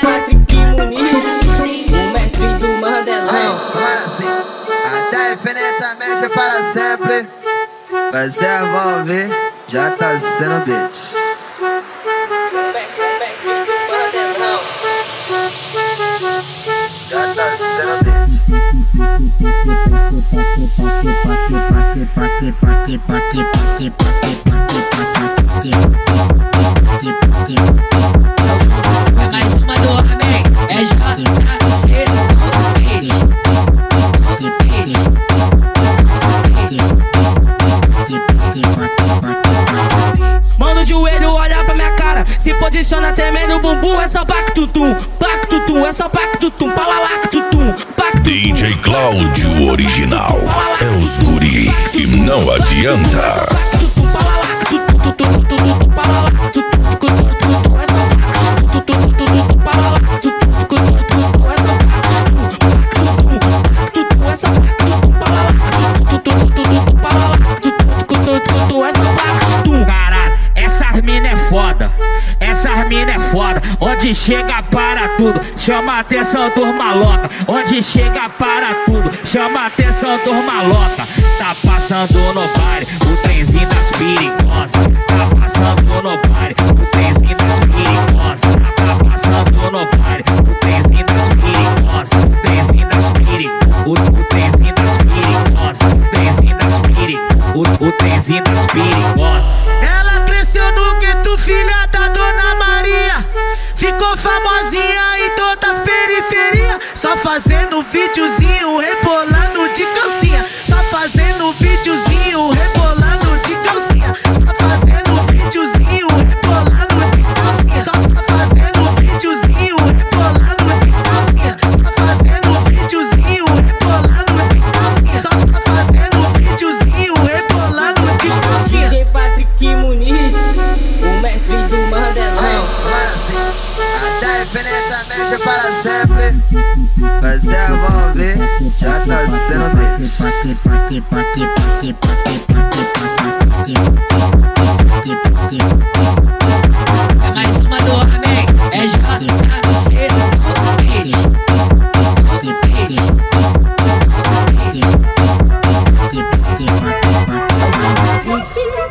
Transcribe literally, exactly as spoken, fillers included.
Patrick Muniz, o mestre do Mandelão. Agora sim, até infinitamente para sempre. Vocês vão ouvir, já tá sendo beat. Já tá sendo beat. É mais uma do homem, é J C Mano, joelho, olha pra minha cara, se posiciona tremendo o bumbum, é só pactutum, pactutum, é só pactutum, palawactutum, pactutum. D J Cláudio original, é os guri que não adianta. Caralho, essas mina é foda, essas mina é foda. Onde chega para tudo, chama a atenção dos maloca. Onde chega para tudo, chama a atenção dos maloca. Tá passando no baile, o trenzinho das perigosas. Tá passando no baile, o trenzinho das perigosas. Tá passando no baile, o trenzinho das perigosas. O trenzinho das perigosas, o, o trenzinho das perigosas. O trenzinho das perigosas, o, o trenzinho das perigosas. Ela cresceu no gueto, filha da Dona Maria. Ficou famosinha em todas as periferias. Só fazendo videozinho, rebolando de calcinha. Só fazendo videozinho, rebolando de calcinha. Só fazendo videozinho, rebolando de calcinha. Só, só fazendo videozinho, rebolando de calcinha. Só fazendo videozinho, rebolando de calcinha. Só, só fazendo videozinho, rebolando de calcinha. D J Patrick Muniz, o mestre do Mandelão. Agora sim, até infinitamente para sempre. Vocês vão ouvir, já tá sendo beat.